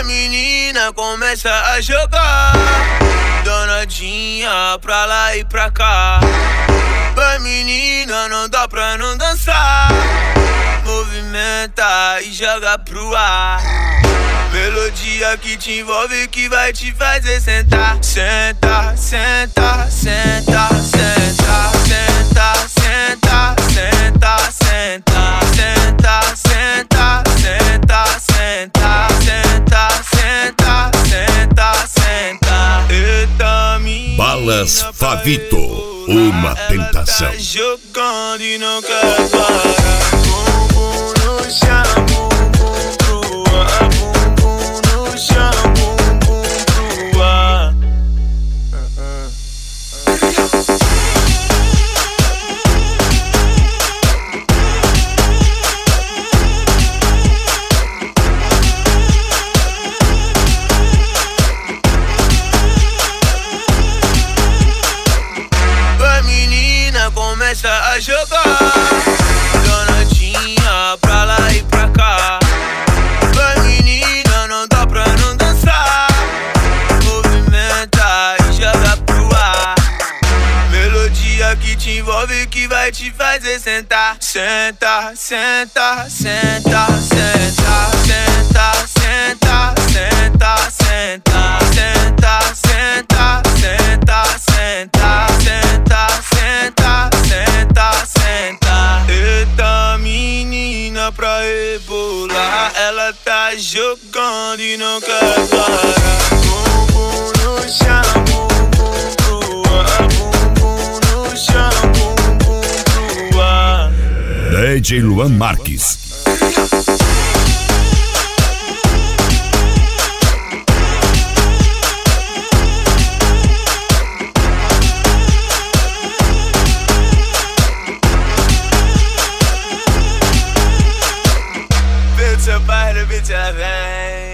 A menina começa a jogar, danadinha pra lá e pra cá. Vai menina, não dá pra não dançar. Movimenta e joga pro ar. Melodia que te envolve, que vai te fazer sentar. Senta, senta, senta, senta, senta, senta, senta, senta, senta, senta, senta, senta, senta, senta, senta, senta. Eita, menina Balas Favito, uma tentação. Ela tá jogando e não quer parar. Bumbum no chão, bumbum pro ar. Bumbum no chão, bumbum pro ar. A menina começa a jogar, danadinha pra lá e pra cá. A menina, não dá pra não dançar. Movimenta e joga pro ar. Melodia que te envolve, que vai te fazer sentar. Senta, senta, senta, senta, senta, senta, senta, senta, senta, senta, senta, senta, senta, senta, senta, senta. Eita, menina pra rebolar, ela tá jogando e não quer parar. Bumbum no chão, bumbum pro ar. Bumbum no chão, bumbum pro ar. DJ Luan Marques. Bitch, a bite, bitch, a vem.